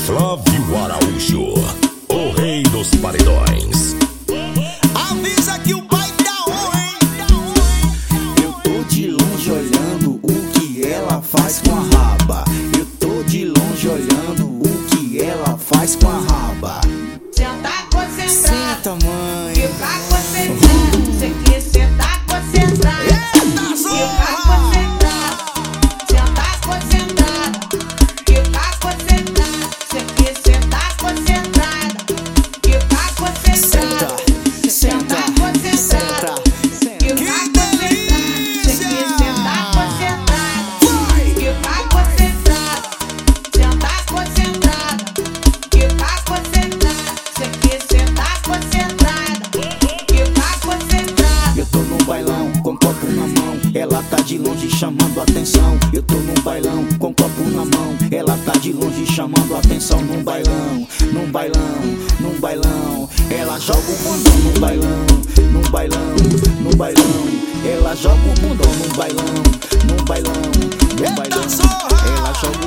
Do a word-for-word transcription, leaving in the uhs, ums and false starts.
Flávio Araújo, o rei dos paredões. Avisa que o pai tá on, hein? Eu tô de longe olhando o que ela faz com a raba. Eu tô de longe olhando o que ela faz com a raba. Senta concentrado, Senta, mãe. fica concentrado. Cê quer sentar concentrado, Eita, fica zorra! concentrado. Senta concentrado, fica concentrado. Cê quer sentar concentrado, fica concentrado. Senta, senta, Concentrado, senta. fica Que concentrado. Cê delícia! quer sentar concentrado, Vai! fica concentrado. Senta concentrado, fica concentrado. Cê quer sentar concentrado, fica concentrado. Eu tô num bailão com copo na mão, ela tá de longe chamando atenção. Eu tô num bailão com copo na mão, ela tá de longe chamando atenção. Num bailão, num bailão, num bailão, ela joga o bundão num bailão, num bailão, num bailão, ela joga o bundão num bailão, num bailão, num bailão, ela joga